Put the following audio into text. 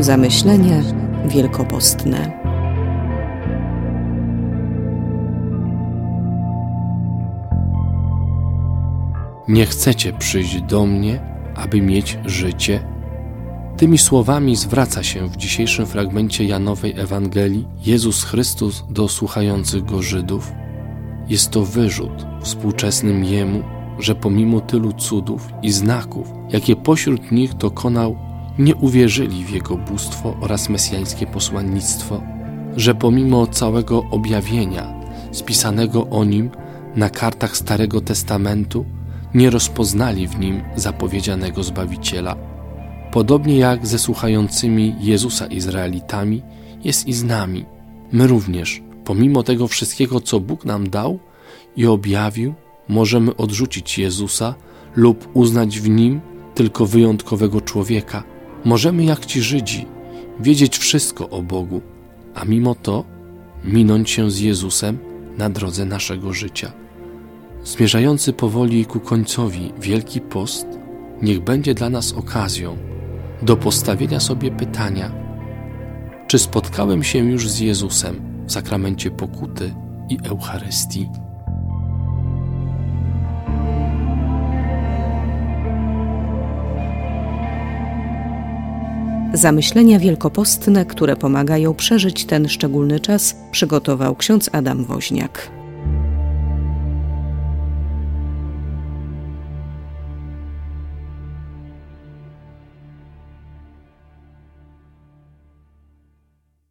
Zamyślenia wielkopostne. Nie chcecie przyjść do mnie, aby mieć życie? Tymi słowami zwraca się w dzisiejszym fragmencie Janowej Ewangelii Jezus Chrystus do słuchających Go Żydów. Jest to wyrzut współczesnym Jemu, że pomimo tylu cudów i znaków, jakie pośród nich dokonał, nie uwierzyli w Jego bóstwo oraz mesjańskie posłannictwo, że pomimo całego objawienia spisanego o Nim na kartach Starego Testamentu, nie rozpoznali w Nim zapowiedzianego Zbawiciela. Podobnie jak ze słuchającymi Jezusa Izraelitami, jest i z nami. My również, pomimo tego wszystkiego, co Bóg nam dał i objawił, możemy odrzucić Jezusa lub uznać w Nim tylko wyjątkowego człowieka. Możemy, jak ci Żydzi, wiedzieć wszystko o Bogu, a mimo to minąć się z Jezusem na drodze naszego życia. Zmierzający powoli ku końcowi Wielki Post niech będzie dla nas okazją do postawienia sobie pytania: czy spotkałem się już z Jezusem w sakramencie pokuty i Eucharystii? Zamyślenia wielkopostne, które pomagają przeżyć ten szczególny czas, przygotował ksiądz Adam Woźniak.